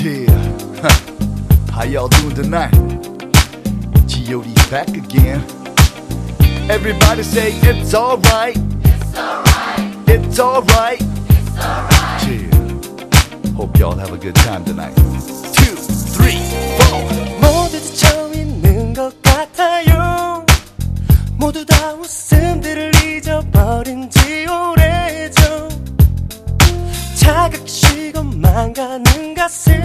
Yeah, how y'all doing tonight? G.O.D's back again. Everybody say it's alright. It's alright. It's alright. It's alright. Yeah. Hope y'all have a good time tonight. 2, 3, 4. 모두 처음 있는 것 같아요. 모두 다 웃음들을 잊어버린 지 오래죠. 자각시고만 가는 가슴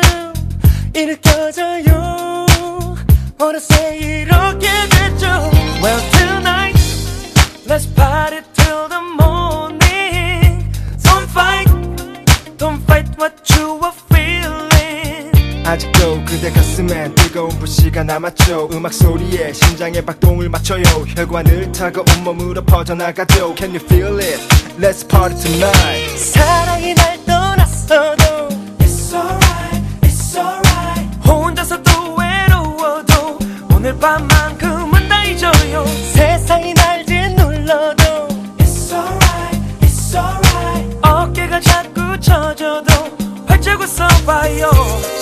일으켜져요. 어느새 이렇게 됐죠. Well tonight let's party till the morning. Don't fight what you are feeling. 아직도 그대 가슴엔 뜨거운 불씨가 남았죠. 음악 소리에 심장에 박동을 맞춰요. 혈관을 타고 온몸으로 퍼져나가죠. Can you feel it? Let's party tonight. 사랑이 날 떠났어도 It's alright, it's alright. 혼자서도 외로워도 오늘 밤만큼은 다 잊어요. 세상이 날 짓눌러도 It's alright, it's alright. 어깨가 자꾸 젖어도 활짝 웃어봐요.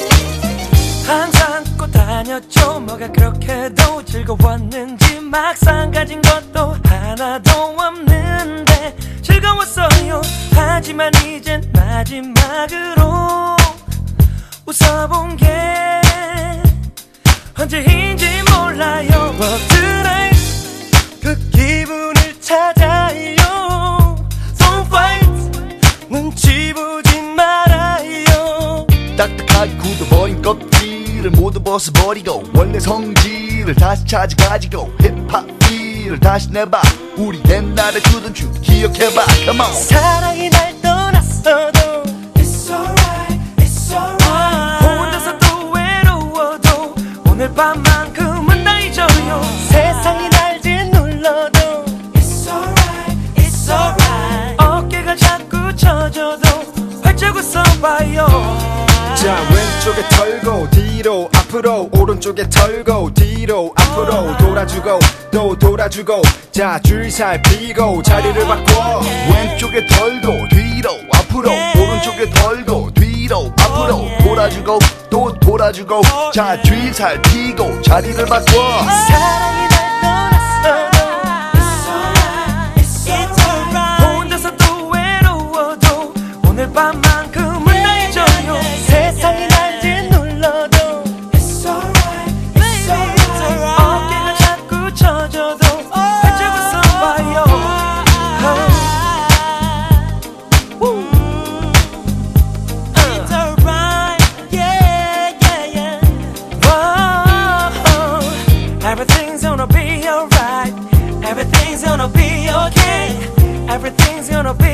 항상 웃고 다녔죠. 뭐가 그렇게도 즐거웠는지 막상 가진 것도 하나도 없는데 즐거웠어요. 하지만 이젠 마지막으로 웃어본 게 언제인지 몰라요. But tonight 그 기분을 찾아요. Don't fight 눈치 보지 말아요. 딱딱하게 굳어버린 껍질을 모두 벗어버리고 원래 성질을 다시 찾아가지고 힙합 를 다시 내봐. 우리 옛날에 추던 춤 기억해봐. Come on. 사랑이 날 떠났어도 It's alright, it's alright. 혼자서도 외로워도 오늘 밤만큼은 다 잊어요. 세상이 날 짓눌러도 It's alright, it's alright. 어깨가 자꾸 젖어도 활짝 웃어봐요. 자 왼쪽에 털고 뒤로 앞으로 오른쪽에 털고 뒤로 앞으로 돌아주고 또 돌아주고 자 줄 살피고 자리를 바꿔. 왼쪽에 털고 뒤로 앞으로 오른쪽에 털고 뒤로 앞으로 돌아주고 또 돌아주고 자 뒤 살피고 자리를 바꿔. 사랑이 날 떠났어도 It's alright, it's alright. 혼자서도 외로워도 오늘 밤만큼은 다 잊어요. 세상이 날 짓눌러도 It's alright, it's alright. 어깨가 자꾸 젖어도 활짝 웃어봐요. It's alright, yeah, yeah, yeah. Whoa, everything's gonna be alright. Everything's gonna be okay. Everything's gonna be